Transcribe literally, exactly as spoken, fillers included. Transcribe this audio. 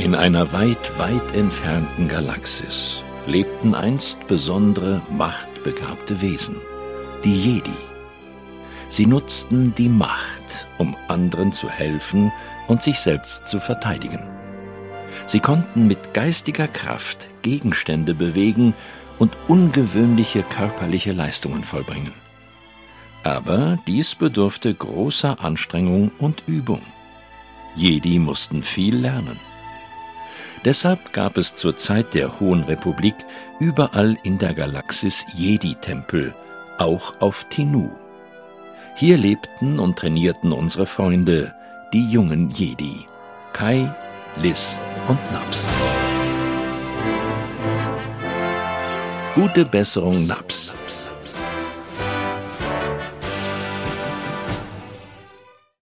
In einer weit, weit entfernten Galaxis lebten einst besondere, machtbegabte Wesen, die Jedi. Sie nutzten die Macht, um anderen zu helfen und sich selbst zu verteidigen. Sie konnten mit geistiger Kraft Gegenstände bewegen und ungewöhnliche körperliche Leistungen vollbringen. Aber dies bedurfte großer Anstrengung und Übung. Jedi mussten viel lernen. Deshalb gab es zur Zeit der Hohen Republik überall in der Galaxis Jedi-Tempel, auch auf Tinu. Hier lebten und trainierten unsere Freunde, die jungen Jedi, Kai, Liz und Naps. Gute Besserung, Naps.